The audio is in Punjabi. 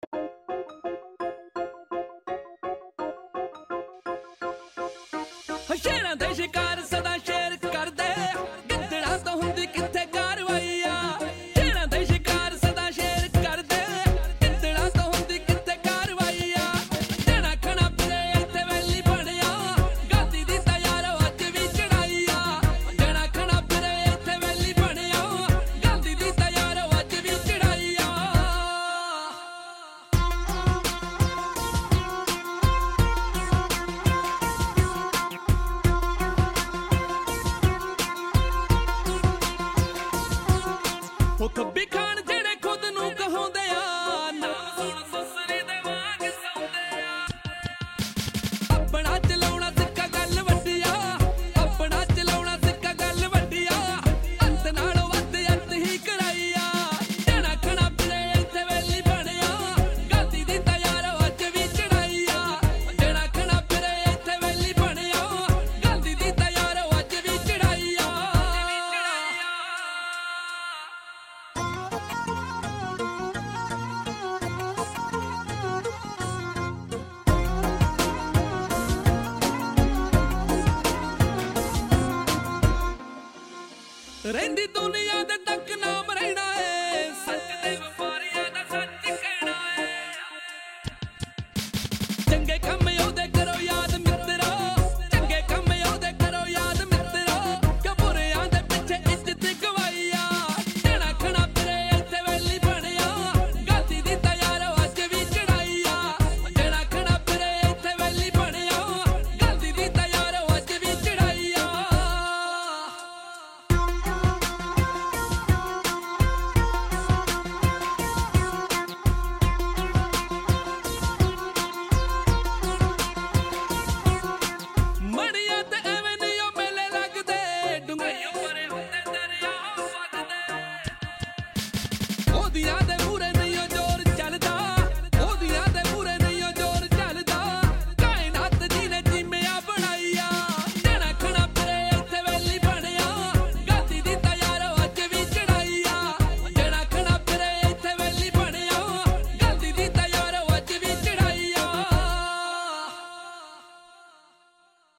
ਸ਼ੇਰਾਂ ਦੇ ਸ਼ਿਕਾਰ ਸਦਾ ਸ਼ੇਰ ਕਰਦੇ, ਗਿੱਦੜਾਂ ਤੋਂ ਹੁੰਦੀ ਕਿੱਥੇ ਕਾਰਵਾਈ ਆ। ਸ਼ੇਰਾਂ ਦੇ ਸ਼ਿਕਾਰ ਸਦਾ ਸ਼ੇਰ ਕਰਦੇ, ਗਿੱਦੜਾਂ ਤੋਂ ਹੁੰਦੀ ਕਿੱਥੇ ਕਾਰਵਾਈ ਆ। ਜਣਾ ਖਣਾ ਫਿਰੇ ਇੱਥੇ ਵੈਲੀ ਬਣਿਆ, ਗਾਦੀ ਦੀ ਤਾਂ ਯਾਰੋ ਅੱਜ ਵੀ ਚੜਾਈ ਆ। ਜਣਾ ਖਣਾ ਫਿਰੇ ਇੱਥੇ ਵੈਲੀ ਬਣਿਆ, ਗਾਦੀ ਦੀ ਤਾਂ ਯਾਰੋ ਅੱਜ ਵੀ ਚੜਾਈ ਆ। ਉਹ ਖੱਬੀ ਖਾਨ ਜਿਹੜੇ ਖੁਦ ਨੂੰ ਕਹਾਉਂਦੇ ਆ, ਨਾਮ ਸੁਣ ਸੁਸਰੀ ਦੇ ਵਾਂਗ ਸੌਂਦੇ ਆ। ਆਪਣਾ ਚਲਾਉਣਾ ਸਿੱਕਾ ਗੱਲ ਵੱਡੀ ਆ, ਆਪਣਾ ਚਲਾਉਣਾ ਸਿੱਕਾ ਗੱਲ ਵੱਡੀ ਆ। ਅੰਤ ਨਾਲੋਂ ਵੱਧ ਅੰਤ ਹੀ ਕਰਾਈ ਆ। ਜਣਾ ਖਣਾ ਫਿਰੇ ਇੱਥੇ ਵੈਲੀ ਬਣਿਆ, ਗਾਦੀ ਦੀ ਤਾਂ ਯਾਰੋ ਅੱਜ ਵੀ ਚੜਾਈ ਆ। ਜਣਾ ਖਣਾ ਫਿਰੇ ਇੱਥੇ ਵੈਲੀ ਬਣਿਆ, ਗਾਦੀ ਦੀ ਤਾਂ ਯਾਰੋ ਅੱਜ ਵੀ ਚੜਾਈ ਆ। ਰਹਿੰਦੀ ਦੁਨੀਆ ਦੇ ਤੱਕ ਨਾਮ ਰਹਿਣਾ ਏ, ਸੱਚ ਦੇ ਵਪਾਰੀਆਂ ਦਾ ਸੱਚ ਕਹਿਣਾ ਏ। ਚੰਗੇ ਕੰਮ ਉਹਦੇ ਕਰੋ ਯਾਦ ਮਿੱਤਰੋ, ਚੰਗੇ ਕੰਮ ਉਹਦੇ ਕਰੋ ਯਾਦ ਮਿੱਤਰੋ। ਕਿ ਬੁਰਿਆਂ ਦੇ ਪਿੱਛੇ ਇੱਜ਼ਤ ਗਵਾਈ ਆ। ਜਣਾ ਖਣਾ ਫਿਰੇ ਇੱਥੇ ਵੈਲੀ ਬਣਿਆ, ਗਾਦੀ ਦੀ ਤਾਂ ਯਾਰੋ ਅੱਜ ਵੀ ਚੜਾਈ ਆ। ਜਣਾ ਖਣਾ ਫਿਰੇ ਇੱਥੇ ਵੈਲੀ ਬਣਿਆ, ਗਾਦੀ ਦੀ ਤਾਂ ਯਾਰੋ ਅੱਜ ਵੀ ਚੜਾਈ ਆ। ਮੜੀਆਂ ਤੇ ਐਵੇਂ ਨਹੀਂ ਉਹ ਮੇਲੇ ਲੱਗਦੇ, ਡੁੰਗਾਈਓ